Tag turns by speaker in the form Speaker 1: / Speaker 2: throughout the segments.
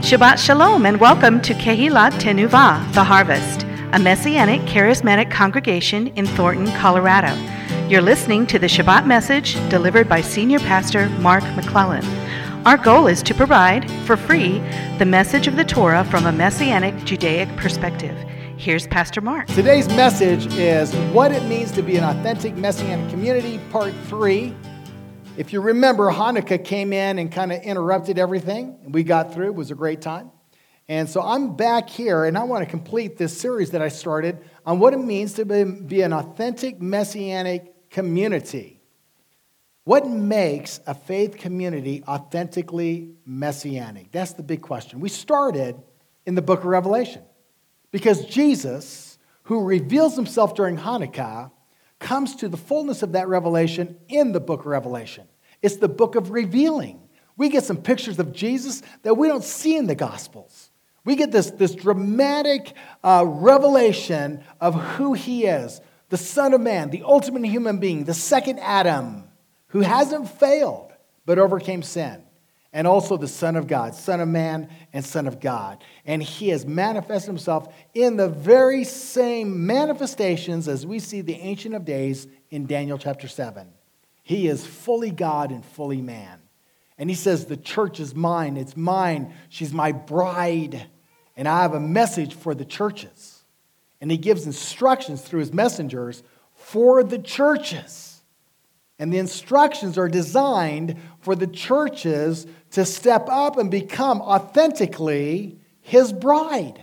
Speaker 1: Shabbat Shalom and welcome to Kehilat Tenuvah, The Harvest, a Messianic charismatic congregation in Thornton, Colorado. You're listening to the Shabbat message delivered by Senior Pastor Mark McClellan. Our goal is to provide, for free, the message of the Torah from a Messianic Judaic perspective. Here's Pastor Mark.
Speaker 2: Today's message is What It Means to Be an Authentic Messianic Community, Part 3. If you remember, Hanukkah came in and kind of interrupted everything. We got through. It was a great time. And so I'm back here, and I want to complete this series that I started on what it means to be an authentic Messianic community. What makes a faith community authentically Messianic? That's the big question. We started in the book of Revelation because Jesus, who reveals himself during Hanukkah, comes to the fullness of that revelation in the book of Revelation. It's the book of revealing. We get some pictures of Jesus that we don't see in the Gospels. We get this dramatic revelation of who he is, the Son of Man, the ultimate human being, the second Adam, who hasn't failed but overcame sin, and also the Son of God, Son of Man and Son of God. And he has manifested himself in the very same manifestations as we see the Ancient of Days in Daniel chapter 7. He is fully God and fully man. And he says, the church is mine, it's mine, she's my bride, and I have a message for the churches. And he gives instructions through his messengers for the churches. And the instructions are designed for the churches to step up and become authentically his bride.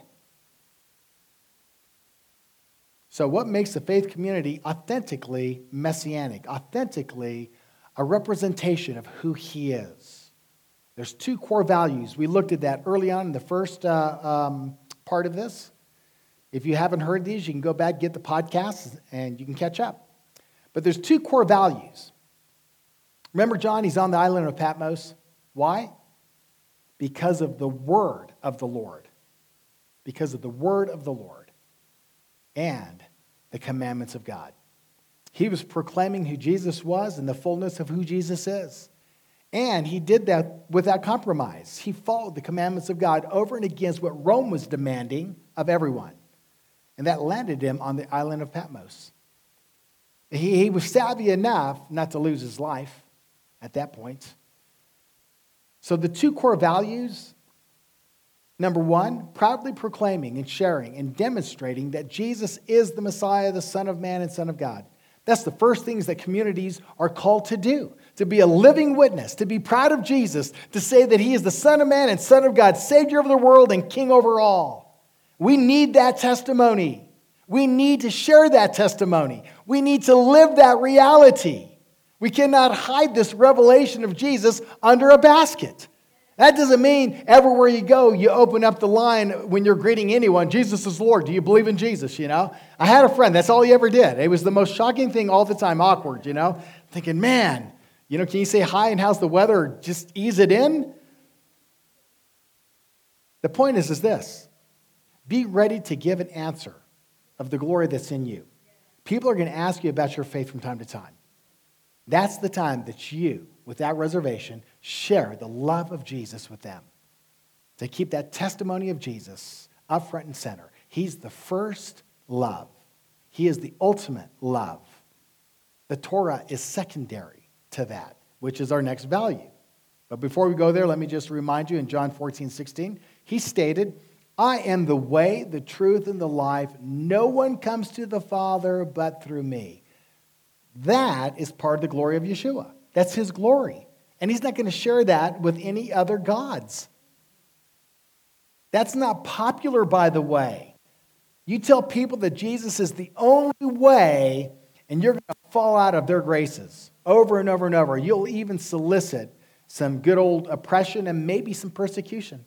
Speaker 2: So what makes a faith community authentically Messianic? Authentically a representation of who he is. There's two core values. We looked at that early on in the first part of this. If you haven't heard these, you can go back, get the podcast, and you can catch up. But there's two core values. Remember John, he's on the island of Patmos. Why? Because of the word of the Lord. Because of the word of the Lord and the commandments of God. He was proclaiming who Jesus was and the fullness of who Jesus is. And he did that without compromise. He followed the commandments of God over and against what Rome was demanding of everyone. And that landed him on the island of Patmos. He was savvy enough not to lose his life at that point. So the two core values, number one, proudly proclaiming and sharing and demonstrating that Jesus is the Messiah, the Son of Man and Son of God. That's the first things that communities are called to do, to be a living witness, to be proud of Jesus, to say that he is the Son of Man and Son of God, Savior of the world and King over all. We need that testimony. We need to share that testimony. We need to live that reality. We cannot hide this revelation of Jesus under a basket. That doesn't mean everywhere you go, you open up the line when you're greeting anyone, Jesus is Lord. Do you believe in Jesus, you know? I had a friend, that's all he ever did. It was the most shocking thing all the time, awkward, you know? Thinking, man, you know, can you say hi and how's the weather? Or just ease it in? The point is this. Be ready to give an answer of the glory that's in you. People are going to ask you about your faith from time to time. That's the time that you, without reservation, share the love of Jesus with them. To keep that testimony of Jesus up front and center. He's the first love. He is the ultimate love. The Torah is secondary to that, which is our next value. But before we go there, let me just remind you in John 14:16, he stated, I am the way, the truth, and the life. No one comes to the Father but through me. That is part of the glory of Yeshua. That's his glory. And he's not going to share that with any other gods. That's not popular, by the way. You tell people that Jesus is the only way, and you're going to fall out of their graces over and over and over. You'll even solicit some good old oppression and maybe some persecution.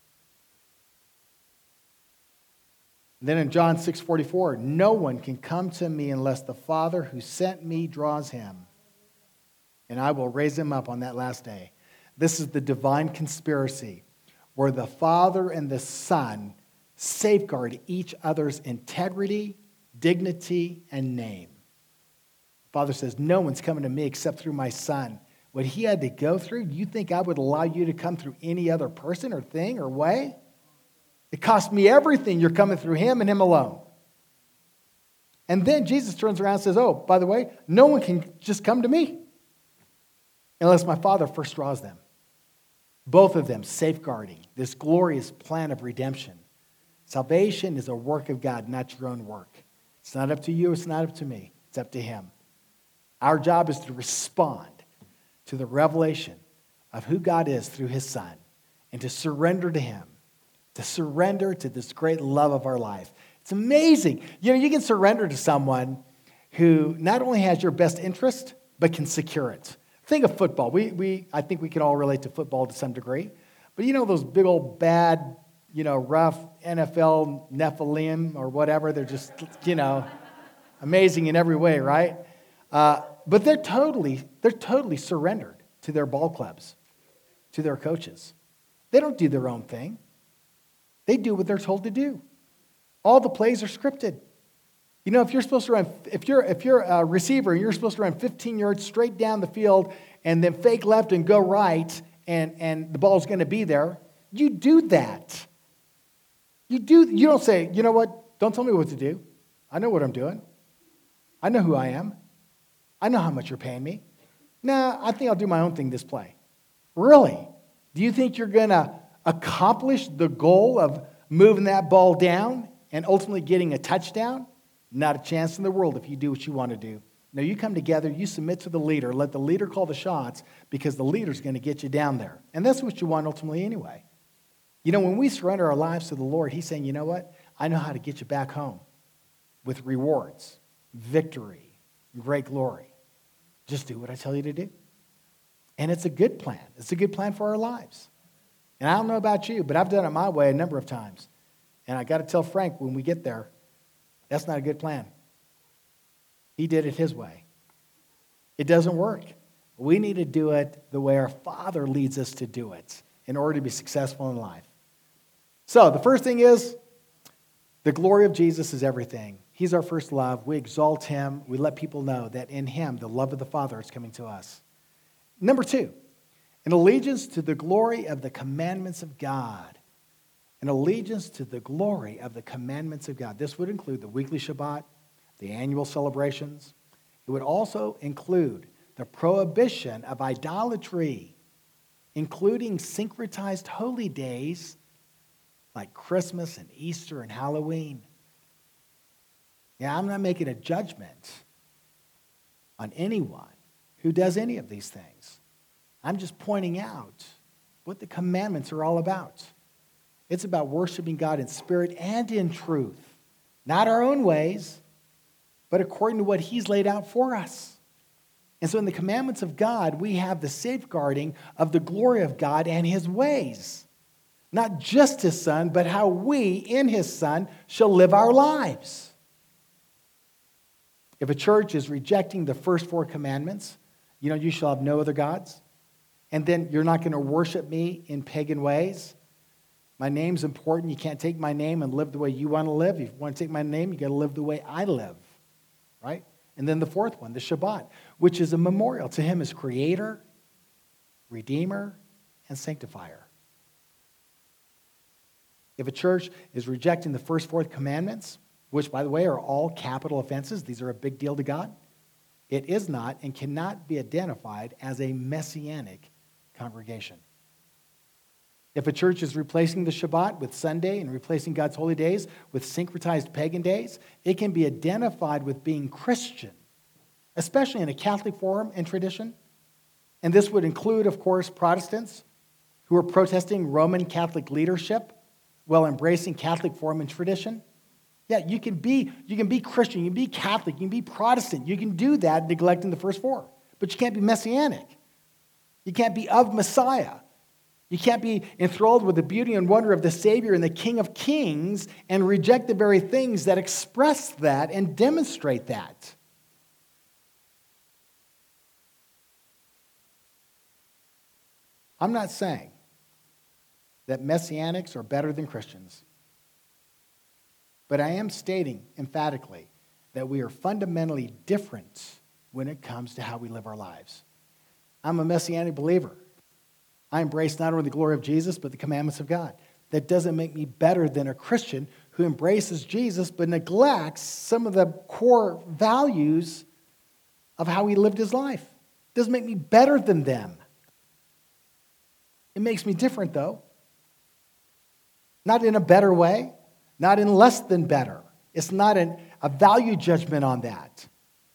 Speaker 2: Then in John 6:44, no one can come to me unless the Father who sent me draws him, and I will raise him up on that last day. This is the divine conspiracy where the Father and the Son safeguard each other's integrity, dignity, and name. The Father says, no one's coming to me except through my Son. what he had to go through, do you think I would allow you to come through any other person or thing or way? It cost me everything. You're coming through him and him alone. And then Jesus turns around and says, oh, by the way, no one can just come to me unless my Father first draws them. Both of them safeguarding this glorious plan of redemption. Salvation is a work of God, not your own work. It's not up to you. It's not up to me. It's up to him. Our job is to respond to the revelation of who God is through his Son and to surrender to him, to surrender to this great love of our life. It's amazing. You can surrender to someone who not only has your best interest, but can secure it. Think of football. I think we can all relate to football to some degree. But those big old bad, rough NFL Nephilim or whatever, they're just, amazing in every way, right? But they're totally surrendered to their ball clubs, to their coaches. They don't do their own thing. They do what they're told to do. All the plays are scripted. If you're supposed to run, if you're a receiver and you're supposed to run 15 yards straight down the field and then fake left and go right and the ball's going to be there, you do that. You don't say, you know what, don't tell me what to do. I know what I'm doing. I know who I am. I know how much you're paying me. Nah, I think I'll do my own thing this play. Really? Do you think you're going to accomplish the goal of moving that ball down and ultimately getting a touchdown? Not a chance in the world if you do what you want to do. No, you come together, you submit to the leader, let the leader call the shots because the leader's going to get you down there. And that's what you want ultimately anyway. When we surrender our lives to the Lord, he's saying, you know what? I know how to get you back home with rewards, victory, and great glory. Just do what I tell you to do. And it's a good plan. It's a good plan for our lives. And I don't know about you, but I've done it my way a number of times. And I got to tell Frank when we get there, that's not a good plan. He did it his way. It doesn't work. We need to do it the way our Father leads us to do it in order to be successful in life. So the first thing is the glory of Jesus is everything. He's our first love. We exalt him. We let people know that in him, the love of the Father is coming to us. Number 2, an allegiance to the glory of the commandments of God. An allegiance to the glory of the commandments of God. This would include the weekly Shabbat, the annual celebrations. It would also include the prohibition of idolatry, including syncretized holy days like Christmas and Easter and Halloween. Yeah, I'm not making a judgment on anyone who does any of these things. I'm just pointing out what the commandments are all about. It's about worshiping God in spirit and in truth. Not our own ways, but according to what he's laid out for us. And so in the commandments of God, we have the safeguarding of the glory of God and his ways. Not just his Son, but how we, in his Son, shall live our lives. If a church is rejecting the first 4 commandments, you shall have no other gods, and then you're not going to worship me in pagan ways. My name's important. You can't take my name and live the way you want to live. If you want to take my name, you got to live the way I live, right? And then the 4th one, the Shabbat, which is a memorial to him as creator, redeemer, and sanctifier. If a church is rejecting the first 4 commandments, which, by the way, are all capital offenses, these are a big deal to God, it is not and cannot be identified as a messianic congregation. If a church is replacing the Shabbat with Sunday and replacing God's holy days with syncretized pagan days, it can be identified with being Christian, especially in a Catholic form and tradition. And this would include, of course, Protestants who are protesting Roman Catholic leadership while embracing Catholic form and tradition. Yeah, you can be Christian, you can be Catholic, you can be Protestant. You can do that neglecting the first 4. But you can't be messianic. You can't be of Messiah. You can't be enthralled with the beauty and wonder of the Savior and the King of Kings and reject the very things that express that and demonstrate that. I'm not saying that Messianics are better than Christians, but I am stating emphatically that we are fundamentally different when it comes to how we live our lives. I'm a Messianic believer. I embrace not only the glory of Jesus, but the commandments of God. That doesn't make me better than a Christian who embraces Jesus but neglects some of the core values of how he lived his life. It doesn't make me better than them. It makes me different, though. Not in a better way, not in less than better. It's not a value judgment on that.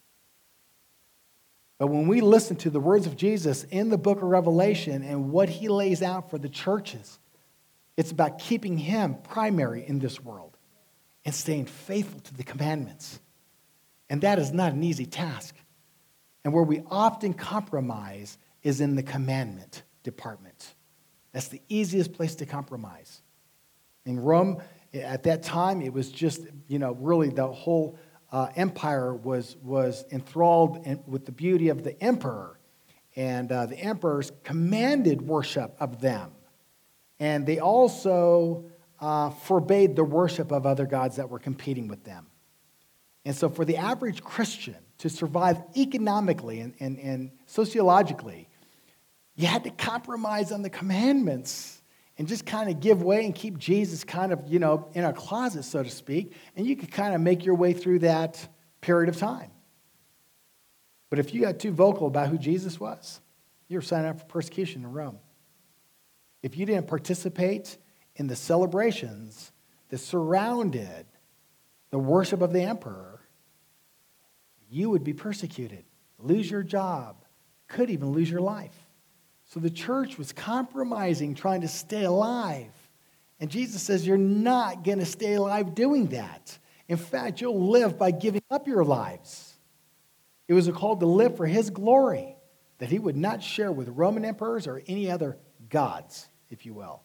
Speaker 2: But when we listen to the words of Jesus in the book of Revelation and what he lays out for the churches, it's about keeping him primary in this world and staying faithful to the commandments. And that is not an easy task. And where we often compromise is in the commandment department. That's the easiest place to compromise. In Rome, at that time, it was just, really the whole empire was enthralled with the beauty of the emperor. And the emperors commanded worship of them. And they also forbade the worship of other gods that were competing with them. And so for the average Christian to survive economically and sociologically, you had to compromise on the commandments and just kind of give way and keep Jesus kind of, in a closet, so to speak, and you could kind of make your way through that period of time. But if you got too vocal about who Jesus was, you were signing up for persecution in Rome. If you didn't participate in the celebrations that surrounded the worship of the emperor, you would be persecuted, lose your job, could even lose your life. So the church was compromising, trying to stay alive. And Jesus says, you're not going to stay alive doing that. In fact, you'll live by giving up your lives. It was a call to live for his glory, that he would not share with Roman emperors or any other gods, if you will.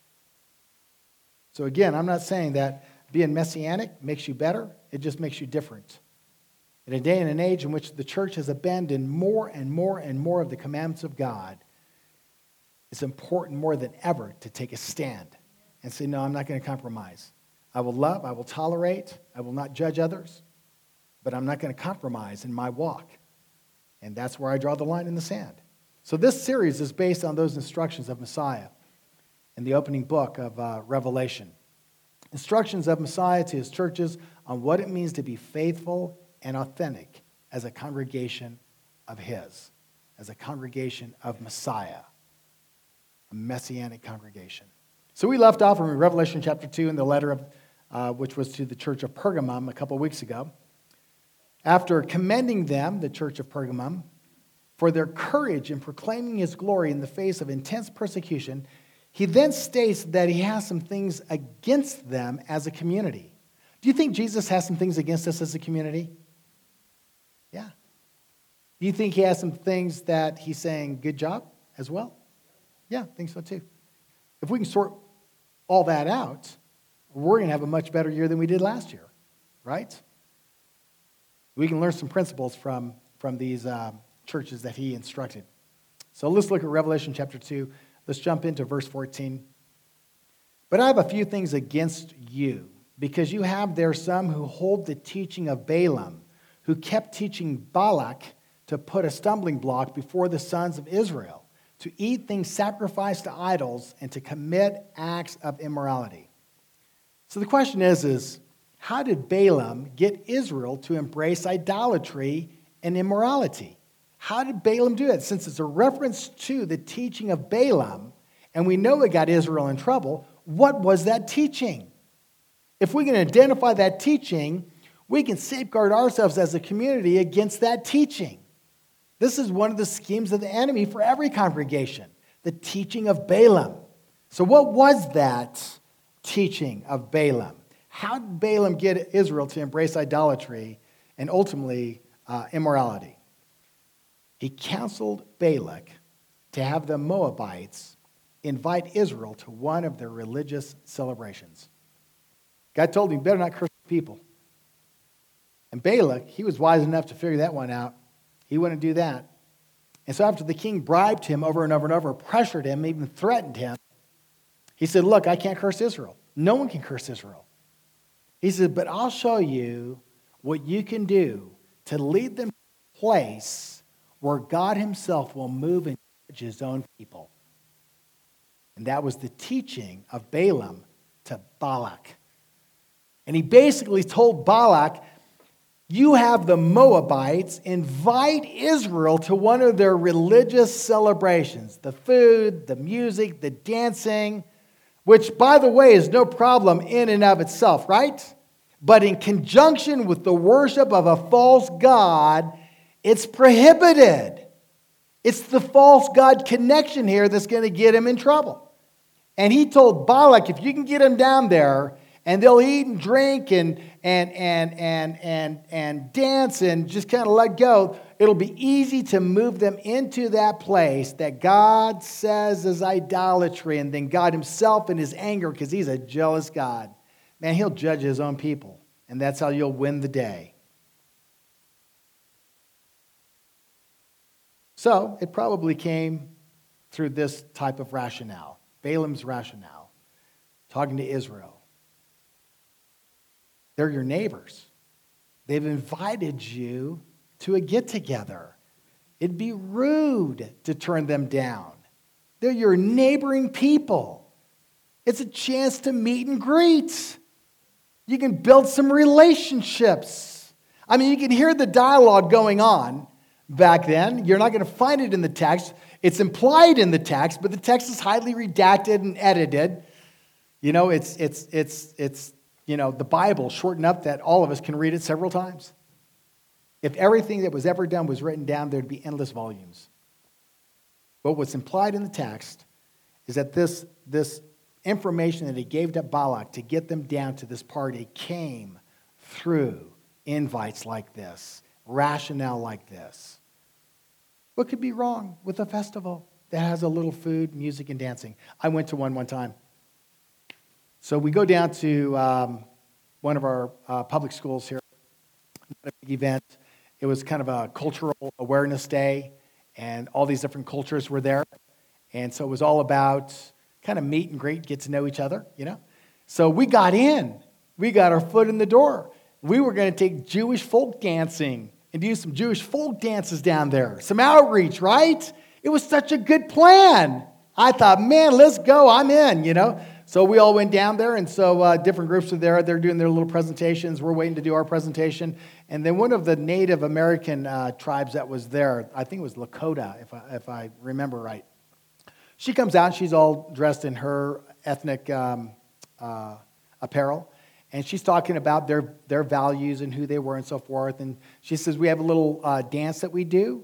Speaker 2: So again, I'm not saying that being messianic makes you better. It just makes you different. In a day and an age in which the church has abandoned more and more and more of the commandments of God, it's important more than ever to take a stand and say, no, I'm not going to compromise. I will love, I will tolerate, I will not judge others, but I'm not going to compromise in my walk. And that's where I draw the line in the sand. So this series is based on those instructions of Messiah in the opening book of Revelation. Instructions of Messiah to his churches on what it means to be faithful and authentic as a congregation of his, as a congregation of Messiah, a messianic congregation. So we left off in Revelation chapter 2 in the letter of which was to the church of Pergamum a couple of weeks ago. After commending them, the church of Pergamum, for their courage in proclaiming his glory in the face of intense persecution, he then states that he has some things against them as a community. Do you think Jesus has some things against us as a community? Yeah. Do you think he has some things that he's saying, good job as well? Yeah, I think so too. If we can sort all that out, we're going to have a much better year than we did last year, right? We can learn some principles from these churches that he instructed. So let's look at Revelation chapter 2. Let's jump into verse 14. But I have a few things against you, because you have there some who hold the teaching of Balaam, who kept teaching Balak to put a stumbling block before the sons of Israel, to eat things sacrificed to idols, and to commit acts of immorality. So the question is how did Balaam get Israel to embrace idolatry and immorality? How did Balaam do it? Since it's a reference to the teaching of Balaam, and we know it got Israel in trouble, what was that teaching? If we can identify that teaching, we can safeguard ourselves as a community against that teaching. This is one of the schemes of the enemy for every congregation, the teaching of Balaam. So what was that teaching of Balaam? How did Balaam get Israel to embrace idolatry and ultimately immorality? He counseled Balak to have the Moabites invite Israel to one of their religious celebrations. God told him, you better not curse people. And Balak, he was wise enough to figure that one out. He wouldn't do that. And so after the king bribed him over and over and over, pressured him, even threatened him, he said, look, I can't curse Israel. No one can curse Israel. He said, but I'll show you what you can do to lead them to a place where God himself will move and judge his own people. And that was the teaching of Balaam to Balak. And he basically told Balak, you have the Moabites invite Israel to one of their religious celebrations. The food, the music, the dancing, which, by the way, is no problem in and of itself, right? But in conjunction with the worship of a false god, it's prohibited. It's the false god connection here that's going to get him in trouble. And he told Balak, if you can get him down there, and they'll eat and drink and dance and just kind of let go, it'll be easy to move them into that place that God says is idolatry. And then God himself in his anger, because he's a jealous God, man, he'll judge his own people. And that's how you'll win the day. So it probably came through this type of rationale, Balaam's rationale, talking to Israel. They're your neighbors. They've invited you to a get-together. It'd be rude to turn them down. They're your neighboring people. It's a chance to meet and greet. You can build some relationships. I mean, you can hear the dialogue going on back then. You're not going to find it in the text. It's implied in the text, but the text is highly redacted and edited. You know, it's the Bible shortened up that all of us can read it several times. If everything that was ever done was written down, there'd be endless volumes. But what's implied in the text is that this information that he gave to Balak to get them down to this party came through invites like this, rationale like this. What could be wrong with a festival that has a little food, music, and dancing? I went to one time. So we go down to one of our public schools here, a big event. It was kind of a cultural awareness day, and all these different cultures were there. And so it was all about kind of meet and greet, get to know each other, you know. So we got in. We got our foot in the door. We were going to take Jewish folk dancing and do some Jewish folk dances down there. Some outreach, right? It was such a good plan. I thought, man, let's go. I'm in, you know. So we all went down there, and so different groups are there. They're doing their little presentations. We're waiting to do our presentation. And then one of the Native American tribes that was there, I think it was Lakota, if I remember right, she comes out, and she's all dressed in her ethnic apparel, and she's talking about their values and who they were and so forth. And she says, we have a little dance that we do,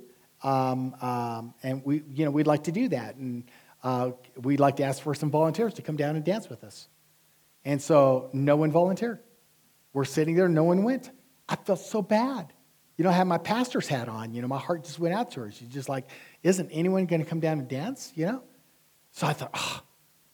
Speaker 2: and we'd like to do that. And we'd like to ask for some volunteers to come down and dance with us. And so no one volunteered. We're sitting there, no one went. I felt so bad. You know, I had my pastor's hat on. You know, my heart just went out to her. She's just like, isn't anyone going to come down and dance? You know? So I thought,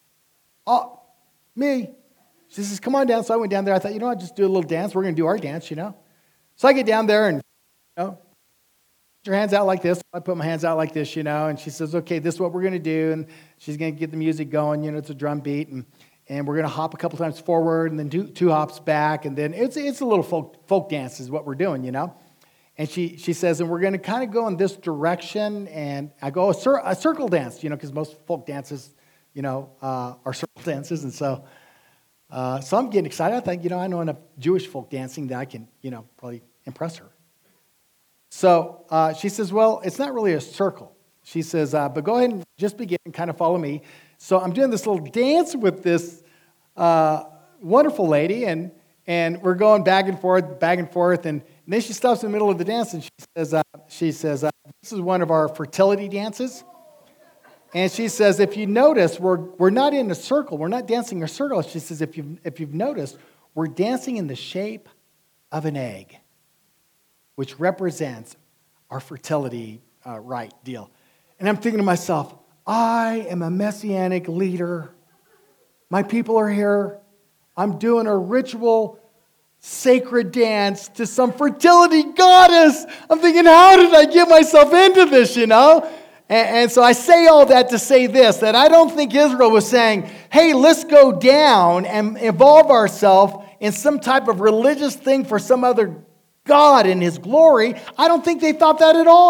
Speaker 2: me. She says, come on down. So I went down there. I thought, I'll just do a little dance. We're going to do our dance, you know? So I get down there and, put your hands out like this. I put my hands out like this, you know, and she says, okay, this is what we're going to do. And she's going to get the music going, it's a drum beat. And we're going to hop a couple times forward and then do two hops back. And then it's a little folk dance is what we're doing, you know. And she says, and we're going to kind of go in this direction. And I go, a circle dance, because most folk dances, are circle dances. And so I'm getting excited. I think, I know enough Jewish folk dancing that I can, probably impress her. So she says, well, it's not really a circle. She says, but go ahead and just begin and kind of follow me. So I'm doing this little dance with this wonderful lady, and we're going back and forth, and then she stops in the middle of the dance, and she says, this is one of our fertility dances. And she says, if you notice, we're not in a circle. We're not dancing a circle. She says, if you've noticed, we're dancing in the shape of an egg, which represents our fertility right deal. And I'm thinking to myself, I am a messianic leader. My people are here. I'm doing a ritual, sacred dance to some fertility goddess. I'm thinking, how did I get myself into this, And so I say all that to say this, that I don't think Israel was saying, hey, let's go down and involve ourselves in some type of religious thing for some other God in his glory. I don't think they thought that at all.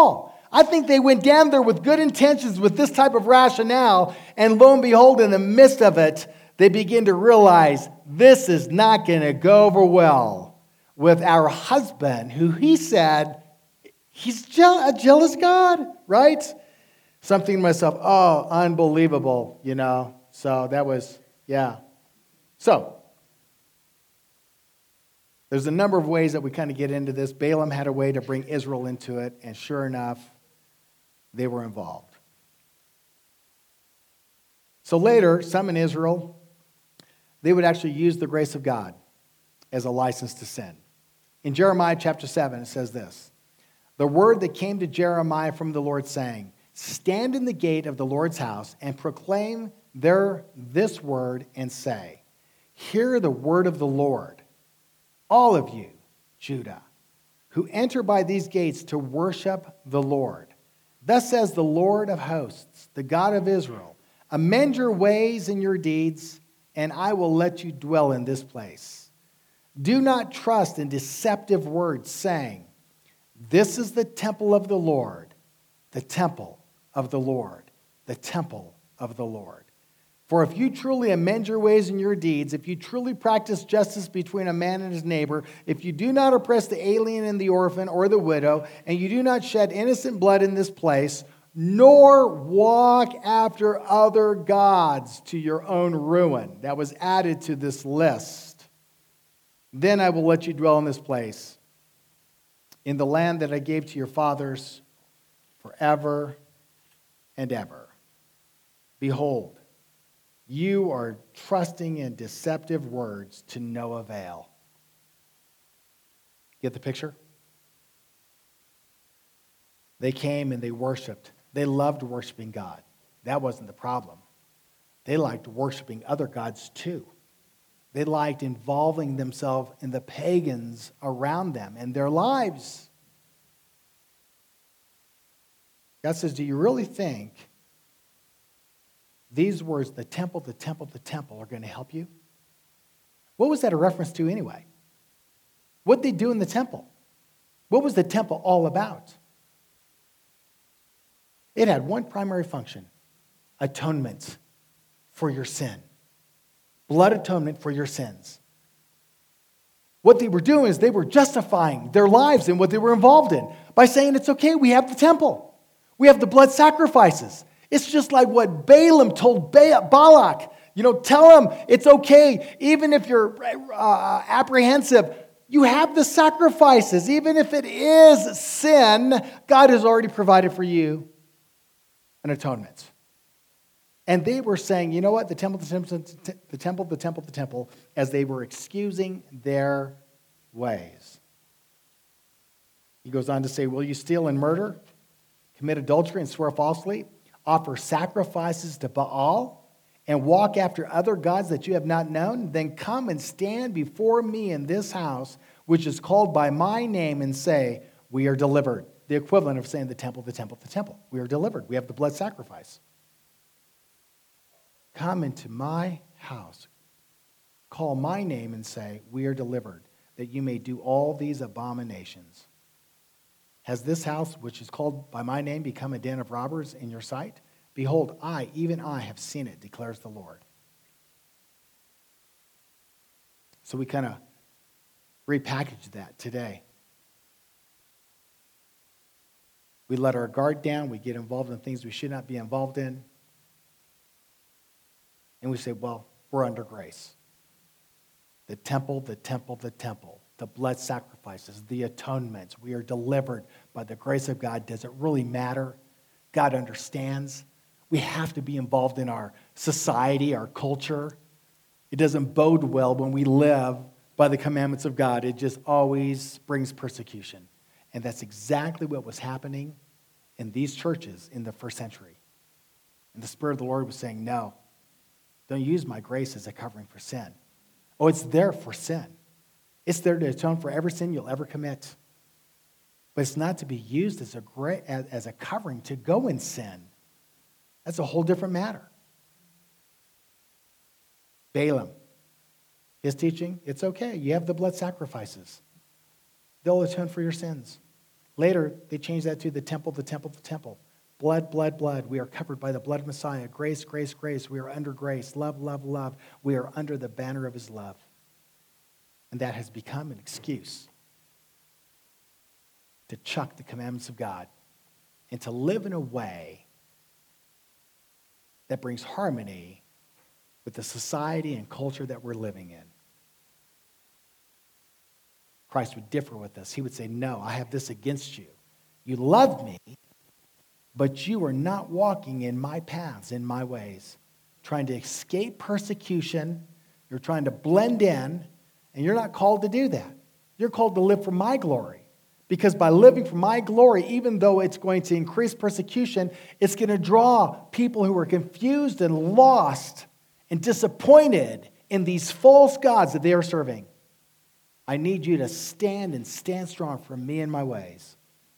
Speaker 2: I think they went down there with good intentions, with this type of rationale, and lo and behold, in the midst of it, they begin to realize this is not going to go over well with our husband, who he said, he's a jealous God, right? So I'm thinking to myself, oh, unbelievable, So that was, yeah. So, there's a number of ways that we kind of get into this. Balaam had a way to bring Israel into it, and sure enough, they were involved. So later, some in Israel, they would actually use the grace of God as a license to sin. In Jeremiah chapter 7, it says this, "The word that came to Jeremiah from the Lord saying, 'Stand in the gate of the Lord's house and proclaim there this word and say, Hear the word of the Lord, all of you, Judah, who enter by these gates to worship the Lord. Thus says the Lord of hosts, the God of Israel, amend your ways and your deeds, and I will let you dwell in this place. Do not trust in deceptive words, saying, This is the temple of the Lord, the temple of the Lord, the temple of the Lord. For if you truly amend your ways and your deeds, if you truly practice justice between a man and his neighbor, if you do not oppress the alien and the orphan or the widow, and you do not shed innocent blood in this place, nor walk after other gods to your own ruin,'" that was added to this list, "then I will let you dwell in this place, in the land that I gave to your fathers forever and ever. Behold, you are trusting in deceptive words to no avail." Get the picture? They came and they worshiped. They loved worshiping God. That wasn't the problem. They liked worshiping other gods too. They liked involving themselves in the pagans around them and their lives. God says, do you really think these words, the temple, the temple, the temple, are going to help you? What was that a reference to anyway? What did they do in the temple? What was the temple all about? It had one primary function: atonement for your sin. Blood atonement for your sins. What they were doing is they were justifying their lives and what they were involved in by saying, it's okay, we have the temple. We have the blood sacrifices. It's just like what Balaam told Balak. Tell him it's okay, even if you're apprehensive. You have the sacrifices. Even if it is sin, God has already provided for you an atonement. And they were saying, you know what? The temple, the temple, as they were excusing their ways. He goes on to say, will you steal and murder, commit adultery and swear falsely, offer sacrifices to Baal, and walk after other gods that you have not known? Then come and stand before me in this house, which is called by my name, and say, we are delivered. The equivalent of saying the temple, the temple, the temple. We are delivered. We have the blood sacrifice. Come into my house, call my name and say, we are delivered, that you may do all these abominations. Has this house, which is called by my name, become a den of robbers in your sight? Behold, even I have seen it, declares the Lord. So we kind of repackage that today. We let our guard down. We get involved in things we should not be involved in. And we say, well, we're under grace. The temple, the temple, the temple. The blood sacrifices, the atonements. We are delivered by the grace of God. Does it really matter? God understands. We have to be involved in our society, our culture. It doesn't bode well when we live by the commandments of God. It just always brings persecution. And that's exactly what was happening in these churches in the first century. And the Spirit of the Lord was saying, no, don't use my grace as a covering for sin. Oh, it's there for sin. It's there to atone for every sin you'll ever commit. But it's not to be used as a covering to go in sin. That's a whole different matter. Balaam, his teaching, it's okay. You have the blood sacrifices. They'll atone for your sins. Later, they changed that to the temple, the temple, the temple. Blood, blood, blood. We are covered by the blood of Messiah. Grace, grace, grace. We are under grace. Love, love, love. We are under the banner of his love. And that has become an excuse to chuck the commandments of God and to live in a way that brings harmony with the society and culture that we're living in. Christ would differ with us. He would say, no, I have this against you. You love me, but you are not walking in my paths, in my ways. Trying to escape persecution. You're trying to blend in, and you're not called to do that. You're called to live for my glory. Because by living for my glory, even though it's going to increase persecution, it's going to draw people who are confused and lost and disappointed in these false gods that they are serving. I need you to stand and stand strong for me and my ways.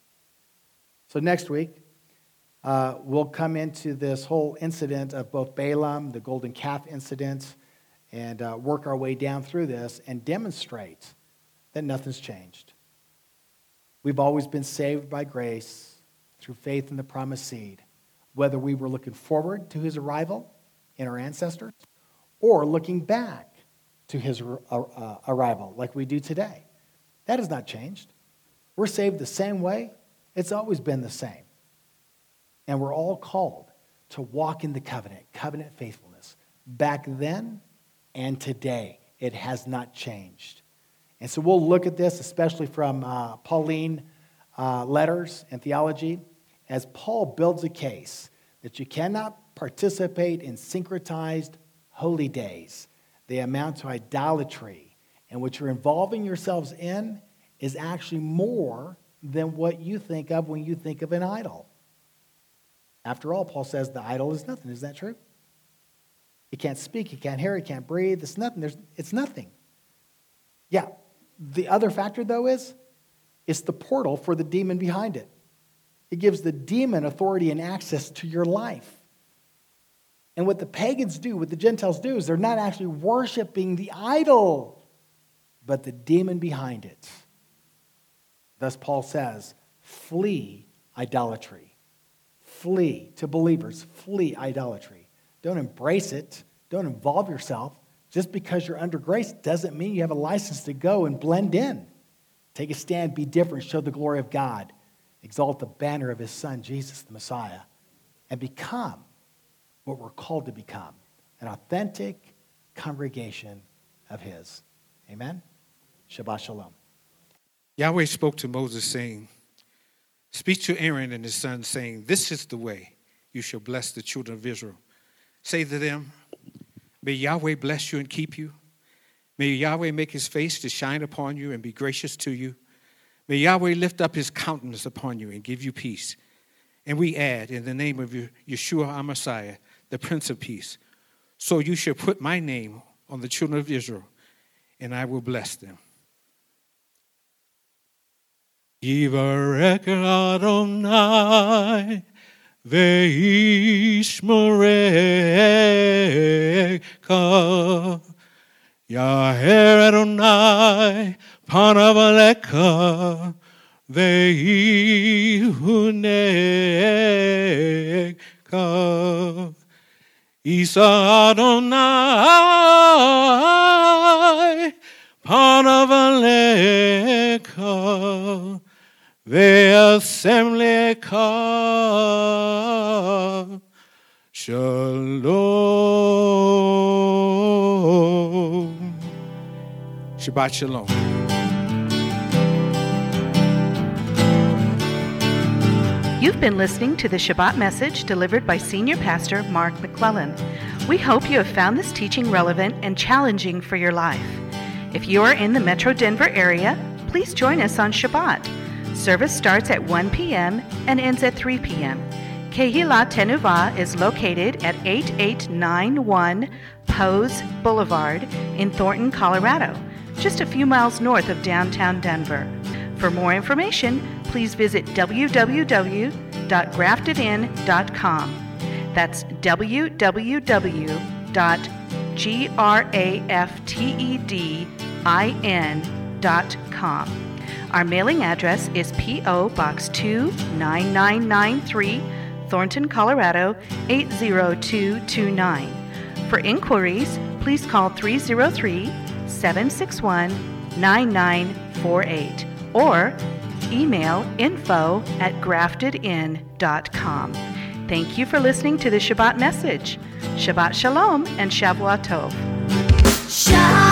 Speaker 2: So next week, we'll come into this whole incident of both Balaam, the golden calf incident, and work our way down through this and demonstrate that nothing's changed. We've always been saved by grace through faith in the promised seed, whether we were looking forward to his arrival in our ancestors or looking back to his arrival like we do today. That has not changed. We're saved the same way. It's always been the same. And we're all called to walk in the covenant faithfulness. Back then and today, it has not changed. And so we'll look at this, especially from Pauline letters and theology, as Paul builds a case that you cannot participate in syncretized holy days. They amount to idolatry. And what you're involving yourselves in is actually more than what you think of when you think of an idol. After all, Paul says the idol is nothing. Is that true? He can't speak, he can't hear, he can't breathe. It's nothing. It's nothing. Yeah. The other factor, though, is it's the portal for the demon behind it. It gives the demon authority and access to your life. And what the pagans do, what the Gentiles do, is they're not actually worshiping the idol, but the demon behind it. Thus, Paul says, flee idolatry. Flee, to believers, flee idolatry. Don't embrace it. Don't involve yourself. Just because you're under grace doesn't mean you have a license to go and blend in. Take a stand, be different, show the glory of God. Exalt the banner of his Son, Jesus the Messiah, and become what we're called to become, an authentic congregation of his. Amen? Shabbat shalom.
Speaker 3: Yahweh spoke to Moses, saying, speak to Aaron and his sons, saying, this is the way you shall bless the children of Israel. Say to them, may Yahweh bless you and keep you. May Yahweh make his face to shine upon you and be gracious to you. May Yahweh lift up his countenance upon you and give you peace. And we add, in the name of Yeshua HaMashiach, the Prince of Peace, so you shall put my name on the children of Israel, and I will bless them. Yivarech Adonai ve'ishmerecha, Yaher Adonai panav alecha ve'yihunecha, Isa Adonai panav alecha ve'asemlecha shalom. Shabbat shalom.
Speaker 1: You've been listening to the Shabbat message delivered by Senior Pastor Mark McClellan. We hope you have found this teaching relevant and challenging for your life. If you are in the Metro Denver area, please join us on Shabbat. Service starts at 1 p.m. and ends at 3 p.m. Kehillat Tenuvah is located at 8891 Pose Boulevard in Thornton, Colorado, just a few miles north of downtown Denver. For more information, please visit www.graftedin.com. That's www.graftedin.com. Our mailing address is P.O. Box 29993, Thornton, Colorado 80229. For inquiries, please call 303-761-9948 or email info@graftedin.com. Thank you for listening to the Shabbat message. Shabbat Shalom and Shavua Tov.
Speaker 4: Shalom.